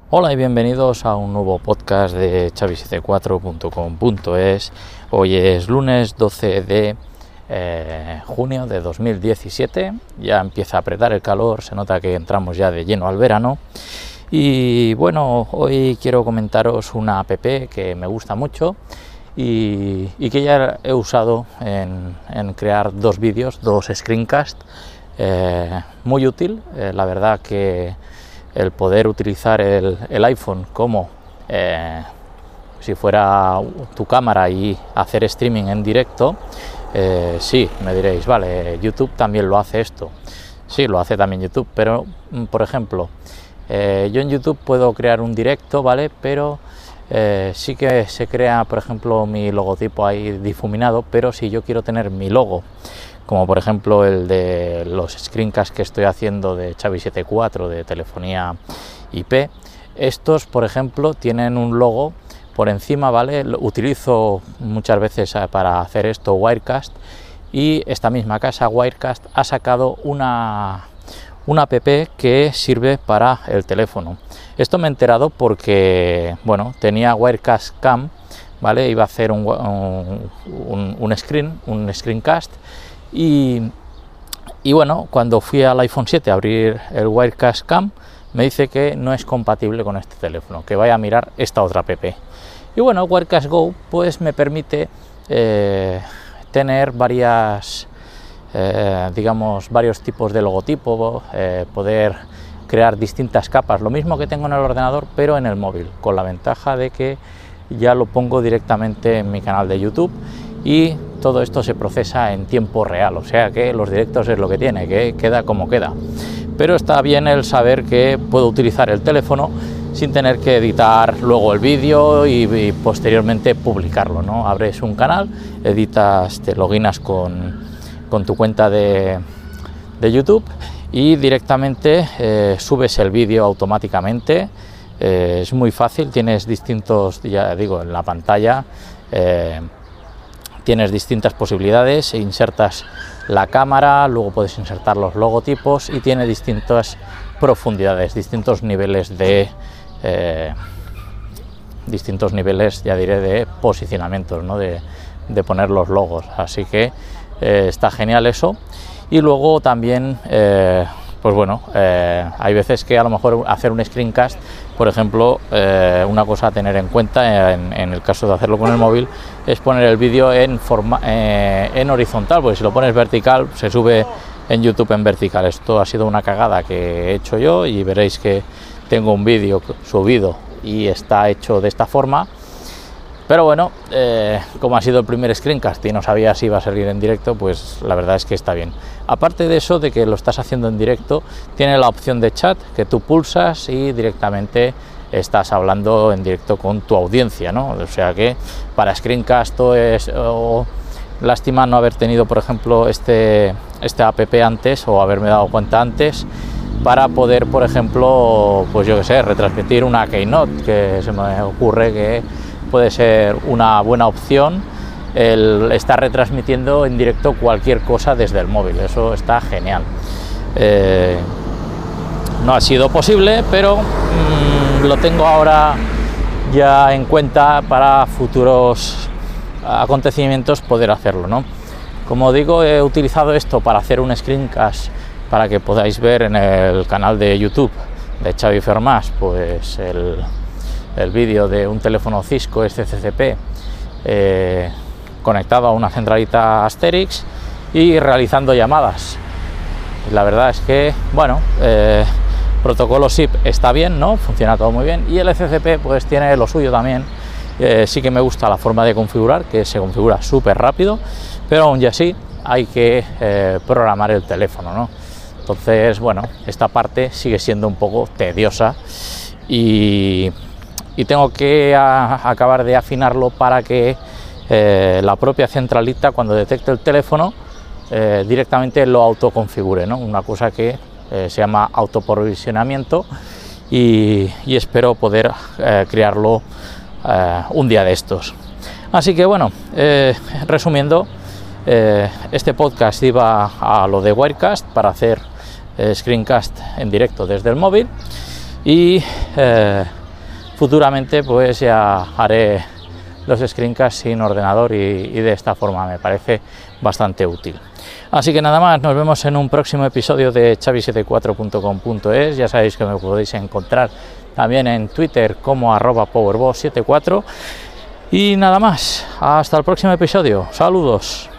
Hola y bienvenidos a un nuevo podcast de chavi74.com.es. Hoy es lunes 12 de junio de 2017. Ya empieza a apretar el calor, se nota que entramos ya de lleno al verano. Y bueno, hoy quiero comentaros una app que me gusta mucho y que ya he usado en crear dos vídeos, dos screencasts. Muy útil, la verdad que el poder utilizar el iPhone como si fuera tu cámara y hacer streaming en directo. Sí, me diréis, vale, YouTube también lo hace esto. Sí, lo hace también YouTube, pero por ejemplo, yo en YouTube puedo crear un directo, ¿vale? Pero sí que se crea, por ejemplo, mi logotipo ahí difuminado, pero si yo quiero tener mi logo, como por ejemplo el de los screencasts que estoy haciendo de Chavi74 de telefonía IP, estos por ejemplo tienen un logo por encima, ¿vale? Lo utilizo muchas veces para hacer esto Wirecast, y esta misma casa Wirecast ha sacado una app que sirve para el teléfono. Esto me he enterado porque, bueno, tenía Wirecast Cam, ¿vale? Iba a hacer un screencast. Y bueno, cuando fui al iPhone 7 a abrir el Wirecast Cam, me dice que no es compatible con este teléfono, que vaya a mirar esta otra app. Y bueno, Wirecast Go pues me permite tener varios tipos de logotipo, poder crear distintas capas, lo mismo que tengo en el ordenador, pero en el móvil, con la ventaja de que ya lo pongo directamente en mi canal de YouTube y todo esto se procesa en tiempo real, o sea que los directos es lo que tiene, que queda como queda. Pero está bien el saber que puedo utilizar el teléfono sin tener que editar luego el vídeo y posteriormente publicarlo, ¿no? Abres un canal, editas, te loginas con tu cuenta de YouTube y directamente subes el vídeo automáticamente. Es muy fácil, tienes distintos, ya digo, en la pantalla tienes distintas posibilidades, insertas la cámara, luego puedes insertar los logotipos y tiene distintas profundidades, distintos niveles, ya diré, de posicionamientos, ¿no? de poner los logos, así que está genial eso. Y luego también pues bueno, hay veces que a lo mejor hacer un screencast, por ejemplo, una cosa a tener en cuenta en el caso de hacerlo con el móvil es poner el vídeo en horizontal, porque si lo pones vertical se sube en YouTube en vertical. Esto ha sido una cagada que he hecho yo y veréis que tengo un vídeo subido y está hecho de esta forma. Pero bueno, como ha sido el primer screencast y no sabía si iba a salir en directo, pues la verdad es que está bien. Aparte de eso, de que lo estás haciendo en directo, tiene la opción de chat que tú pulsas y directamente estás hablando en directo con tu audiencia, ¿no? O sea que para screencast lástima no haber tenido, por ejemplo, este app antes o haberme dado cuenta antes para poder, por ejemplo, pues yo que sé, retransmitir una Keynote, que se me ocurre que puede ser una buena opción el estar retransmitiendo en directo cualquier cosa desde el móvil. Eso está genial. No ha sido posible, pero lo tengo ahora ya en cuenta para futuros acontecimientos poder hacerlo, ¿no? Como digo, he utilizado esto para hacer un screencast para que podáis ver en el canal de YouTube de Xavi Fermás, pues el vídeo de un teléfono Cisco SCCP conectado a una centralita Asterix y realizando llamadas. La verdad es que, bueno, protocolo SIP está bien, ¿no? Funciona todo muy bien, y el SCCP pues tiene lo suyo también. Sí que me gusta la forma de configurar, que se configura súper rápido, pero aún así hay que programar el teléfono, ¿no? Entonces, bueno, esta parte sigue siendo un poco tediosa y tengo que acabar de afinarlo para que la propia centralita, cuando detecte el teléfono, directamente lo autoconfigure, ¿no? Una cosa que se llama autoprovisionamiento y espero poder crearlo un día de estos. Así que bueno, resumiendo, este podcast iba a lo de Wirecast para hacer screencast en directo desde el móvil y futuramente pues ya haré los screencasts sin ordenador y de esta forma me parece bastante útil. Así que nada más, nos vemos en un próximo episodio de xavi74.com.es. Ya sabéis que me podéis encontrar también en Twitter como @powerboss74. Y nada más, hasta el próximo episodio. Saludos.